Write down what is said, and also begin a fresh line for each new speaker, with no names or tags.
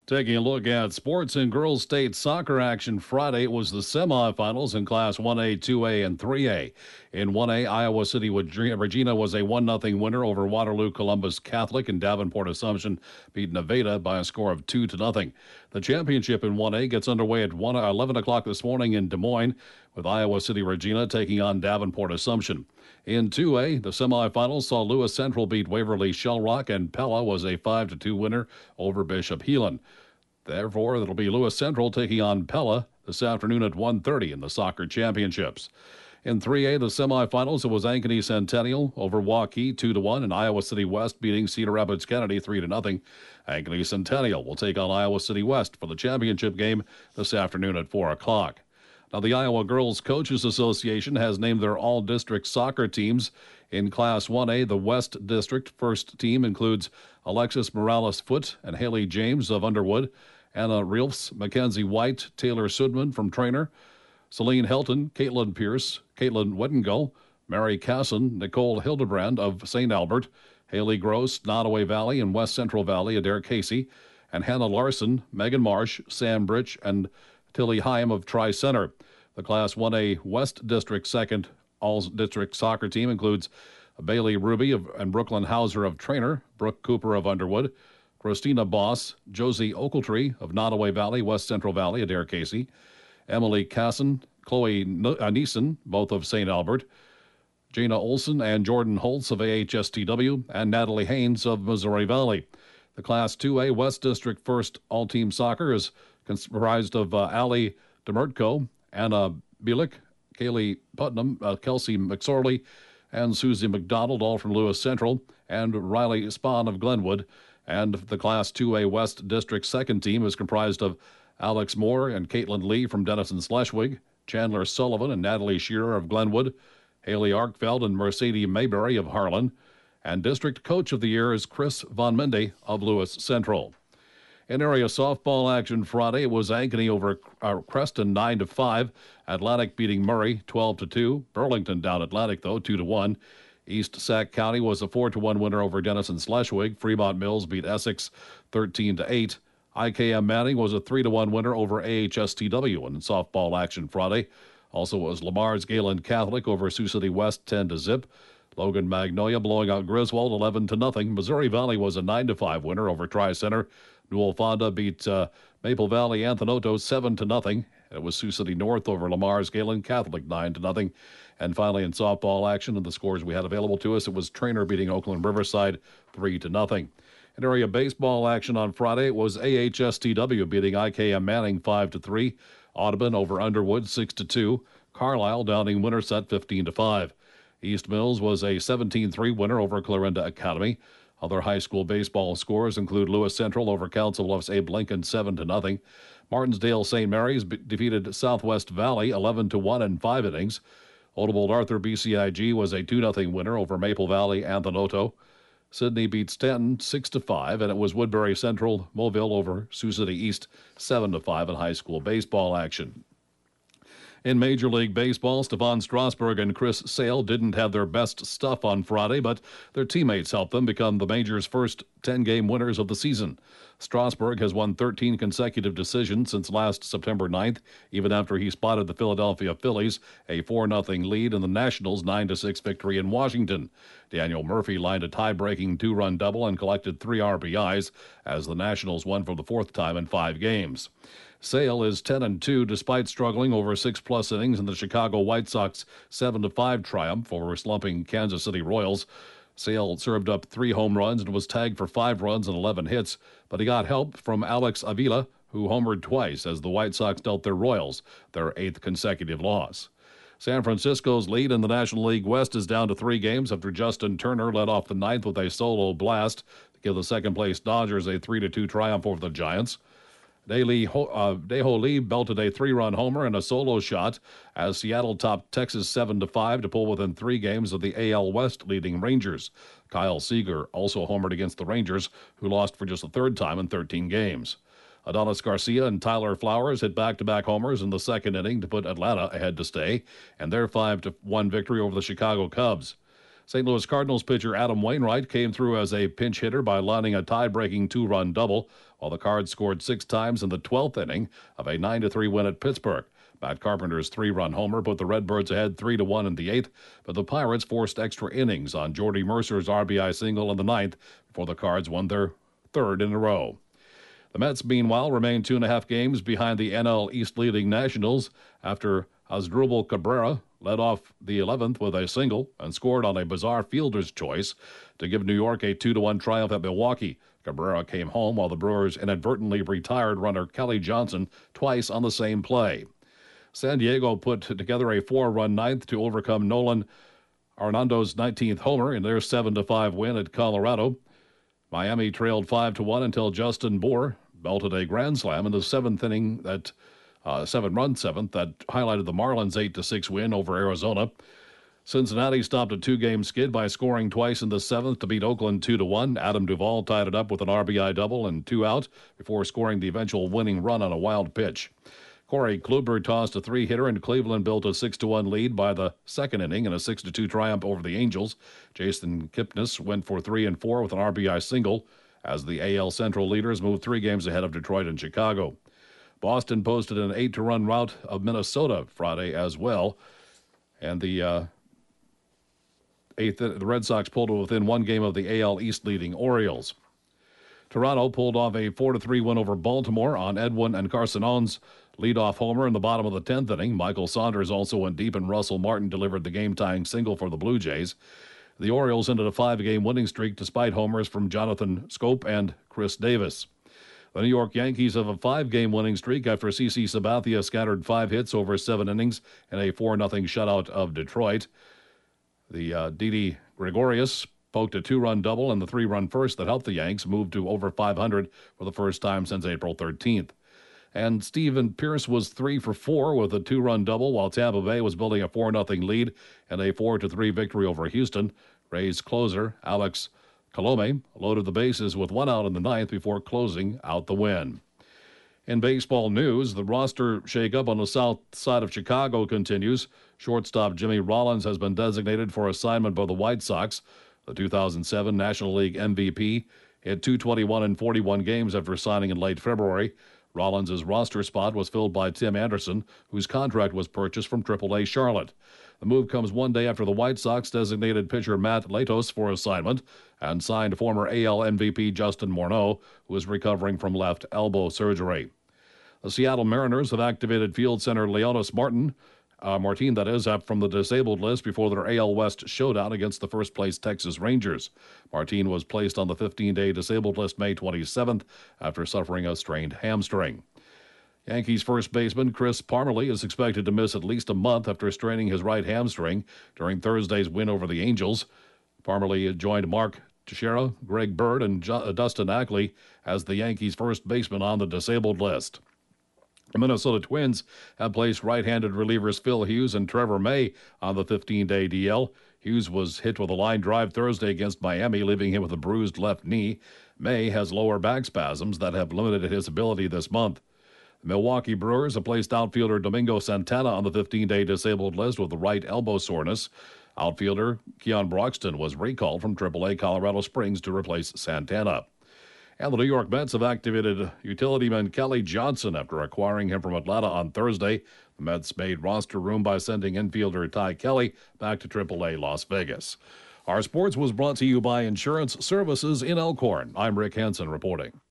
Taking a look at sports and girls state soccer action Friday, it was the semifinals in Class 1A, 2A, and 3A. In 1A, Iowa City Regina was a 1-0 winner over Waterloo Columbus Catholic, and Davenport Assumption beat Nevada by a score of 2-0. The championship in 1A gets underway at 11 o'clock this morning in Des Moines, with Iowa City Regina taking on Davenport Assumption. In 2A, the semifinals saw Lewis Central beat Waverly Shellrock, and Pella was a 5-2 winner over Bishop Heelan. Therefore, it'll be Lewis Central taking on Pella this afternoon at 1:30 in the soccer championships. In 3A, the semifinals, it was Ankeny Centennial over Waukee 2-1, and Iowa City West beating Cedar Rapids Kennedy 3-0. Ankeny Centennial will take on Iowa City West for the championship game this afternoon at 4 o'clock. Now, the Iowa Girls Coaches Association has named their all-district soccer teams. In Class 1A, the West District first team includes Alexis Morales-Foote and Haley James of Underwood, Anna Reelfs, Mackenzie White, Taylor Sudman from Trainer, Celine Helton, Caitlin Pierce, Caitlin Weddingo, Mary Casson, Nicole Hildebrand of St. Albert, Haley Gross, Nottoway Valley and West Central Valley, Adair Casey, and Hannah Larson, Megan Marsh, Sam Britch, and Tilly Heim of Tri-Center. The Class 1A West District second all-district soccer team includes Bailey Ruby and Brooklyn Hauser of Trainer, Brooke Cooper of Underwood, Christina Boss, Josie Oakletree of Nottoway Valley, West Central Valley, Adair Casey, Emily Casson, Chloe Neeson, both of St. Albert, Jana Olson and Jordan Holtz of AHSTW, and Natalie Haynes of Missouri Valley. The Class 2A West District first all-team soccer is comprised of Allie Demertko, Anna Bielik, Kaylee Putnam, Kelsey McSorley, and Susie McDonald, all from Lewis Central, and Riley Spahn of Glenwood. And the Class 2A West District second team is comprised of Alex Moore and Caitlin Lee from Denison-Schleswig, Chandler Sullivan and Natalie Shearer of Glenwood, Haley Arkfeld and Mercedes Mayberry of Harlan, and District Coach of the Year is Chris Von Mende of Lewis Central. In area softball action Friday, it was Ankeny over Creston 9-5, Atlantic beating Murray 12-2, Burlington down Atlantic though 2-1. East Sac County was a 4-1 winner over Denison-Schleswig. Fremont Mills beat Essex 13-8. IKM Manning was a 3-1 winner over AHSTW in softball action Friday. Also was Lamar's Galen Catholic over Sioux City West 10-0. Logan Magnolia blowing out Griswold 11-0. Missouri Valley was a 9-5 winner over Tri-Center. Newell Fonda beat Maple Valley Anthony-Oto 7-0. It was Sioux City North over Lamar's Galen Catholic 9-0. And finally, in softball action, and the scores we had available to us, it was Trainer beating Oakland Riverside 3-0. In area baseball action on Friday, it was AHSTW beating IKM Manning 5-3. Audubon over Underwood 6-2. Carlisle downing Winterset 15-5. East Mills was a 17-3 winner over Clarinda Academy. Other high school baseball scores include Lewis Central over Council Bluffs Abe Lincoln 7-0. Martinsdale St. Mary's defeated Southwest Valley 11-1 in 5 innings. Oldebold Arthur BCIG was a 2-0 winner over Maple Valley Anthony-Oto. Sidney beat Stanton 6-5, and it was Woodbury Central Mobile over Sioux City East 7-5 in high school baseball action. In Major League Baseball, Stefan Strasburg and Chris Sale didn't have their best stuff on Friday, but their teammates helped them become the Major's first 10-game winners of the season. Strasburg has won 13 consecutive decisions since last September 9th, even after he spotted the Philadelphia Phillies a 4-0 lead in the Nationals' 9-6 victory in Washington. Daniel Murphy lined a tie-breaking 2-run double and collected 3 RBIs as the Nationals won for the 4th time in 5 games. Sale is 10-2 despite struggling over 6+ innings in the Chicago White Sox 7-5 triumph over slumping Kansas City Royals. Sale served up 3 home runs and was tagged for 5 runs and 11 hits, but he got help from Alex Avila, who homered twice as the White Sox dealt their Royals their 8th consecutive loss. San Francisco's lead in the National League West is down to 3 games after Justin Turner led off the 9th with a solo blast to give the second-place Dodgers a 3-2 triumph over the Giants. Daeho Lee belted a 3-run homer and a solo shot as Seattle topped Texas 7-5 to pull within 3 games of the AL West leading Rangers. Kyle Seager also homered against the Rangers, who lost for just the 3rd time in 13 games. Adonis Garcia and Tyler Flowers hit back-to-back homers in the 2nd inning to put Atlanta ahead to stay, and their 5-1 victory over the Chicago Cubs. St. Louis Cardinals pitcher Adam Wainwright came through as a pinch hitter by lining a tie-breaking two-run double, while the Cards scored 6 times in the 12th inning of a 9-3 win at Pittsburgh. Matt Carpenter's 3-run homer put the Redbirds ahead 3-1 in the 8th, but the Pirates forced extra innings on Jordy Mercer's RBI single in the 9th before the Cards won their 3rd in a row. The Mets, meanwhile, remain 2.5 games behind the NL East leading Nationals after Asdrubal Cabrera led off the 11th with a single and scored on a bizarre fielder's choice to give New York a 2-1 triumph at Milwaukee. Cabrera came home while the Brewers inadvertently retired runner Kelly Johnson twice on the same play. San Diego put together a 4-run ninth to overcome Nolan Arenado's 19th homer in their 7-5 win at Colorado. Miami trailed 5-1 until Justin Bour belted a grand slam in the 7th inning, that 7-run 7th, that highlighted the Marlins' 8-6 win over Arizona. Cincinnati stopped a 2-game skid by scoring twice in the 7th to beat Oakland 2-1. Adam Duvall tied it up with an RBI double and 2 out before scoring the eventual winning run on a wild pitch. Corey Kluber tossed a 3-hitter, and Cleveland built a 6-1 lead by the 2nd inning in a 6-2 triumph over the Angels. Jason Kipnis went for 3 and 4 with an RBI single as the AL Central leaders moved 3 games ahead of Detroit and Chicago. Boston posted an 8-run rout of Minnesota Friday as well, and the Red Sox pulled within 1 game of the AL East leading Orioles. Toronto pulled off a 4-3 win over Baltimore on Edwin Encarnacion's leadoff homer in the bottom of the 10th inning. Michael Saunders also went deep, and Russell Martin delivered the game-tying single for the Blue Jays. The Orioles ended a 5-game winning streak despite homers from Jonathan Schoop and Chris Davis. The New York Yankees have a 5-game winning streak after CC Sabathia scattered 5 hits over 7 innings in a 4-0 shutout of Detroit. The Didi Gregorius poked a 2-run double and the 3-run first that helped the Yanks move to over 500 for the first time since April 13th. And Steven Pearce was 3 for 4 with a 2-run double, while Tampa Bay was building a 4-0 lead and a 4-3 victory over Houston. Rays closer Alex Colome loaded the bases with 1 out in the 9th before closing out the win. In baseball news, the roster shakeup on the south side of Chicago continues. Shortstop Jimmy Rollins has been designated for assignment by the White Sox. The 2007 National League MVP hit .221 in 41 games after signing in late February. Rollins' roster spot was filled by Tim Anderson, whose contract was purchased from AAA Charlotte. The move comes 1 day after the White Sox designated pitcher Matt Latos for assignment and signed former AL MVP Justin Morneau, who is recovering from left elbow surgery. The Seattle Mariners have activated field center Leonys Martin from the disabled list before their AL West showdown against the first-place Texas Rangers. Martin was placed on the 15-day disabled list May 27th after suffering a strained hamstring. Yankees first baseman Chris Parmelee is expected to miss at least a month after straining his right hamstring during Thursday's win over the Angels. Parmelee joined Mark Teixeira, Greg Bird, and Dustin Ackley as the Yankees first baseman on the disabled list. The Minnesota Twins have placed right-handed relievers Phil Hughes and Trevor May on the 15-day DL. Hughes was hit with a line drive Thursday against Miami, leaving him with a bruised left knee. May has lower back spasms that have limited his ability this month. The Milwaukee Brewers have placed outfielder Domingo Santana on the 15-day disabled list with the right elbow soreness. Outfielder Keon Broxton was recalled from AAA Colorado Springs to replace Santana. And the New York Mets have activated utilityman Kelly Johnson after acquiring him from Atlanta on Thursday. The Mets made roster room by sending infielder Ty Kelly back to AAA Las Vegas. Our sports was brought to you by Insurance Services in Elkhorn. I'm Rick Hansen reporting.